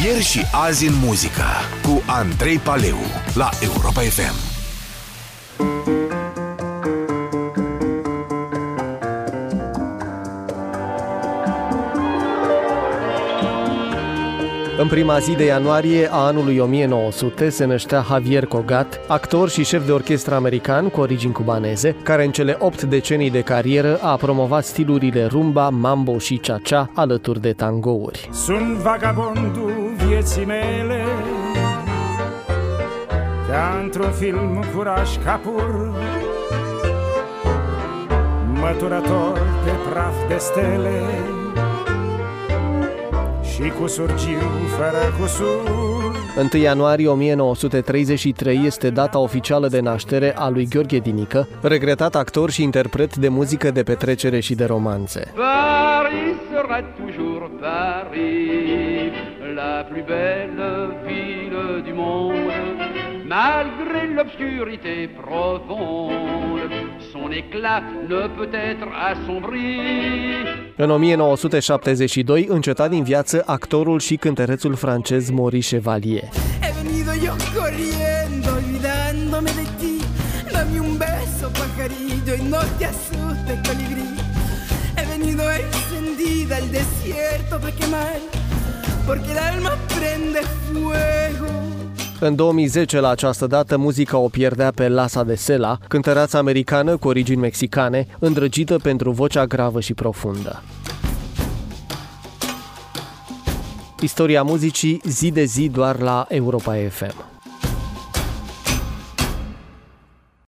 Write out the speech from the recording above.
Ieri și azi în muzică cu Andrei Paleu la Europa FM. În prima zi de ianuarie a anului 1900 se năștea Javier Cugat, actor și șef de orchestră american cu origini cubaneze, care în cele 8 decenii de carieră a promovat stilurile rumba, mambo și cha-cha alături de tangouri. Sunt vagabondul vieții mele, ca într-un film cu Raj Kapoor, măturător de praf de stele și cu surgiu fără cusur. 1 ianuarie 1933 este data oficială de naștere a lui Gheorghe Dinică, regretat actor și interpret de muzică de petrecere și de romanțe. Paris sera toujours Paris, la plus belle ville du monde, malgré l'obscurité profonde, son éclat ne peut être assombri. În 1972 înceta din viață actorul și cântărețul francez Maurice Chevalier. He venido yo corriendo, olvidándome de ti. Dame un beso, pajarillo, y no te asustes, colibrí. He venido encendida al desierto para quemar, porque el alma prende fuego. În 2010, la această dată, muzica o pierdea pe Lasa de Sela, cântăreața americană cu origini mexicane, îndrăgită pentru vocea gravă și profundă. Istoria muzicii zi de zi doar la Europa FM.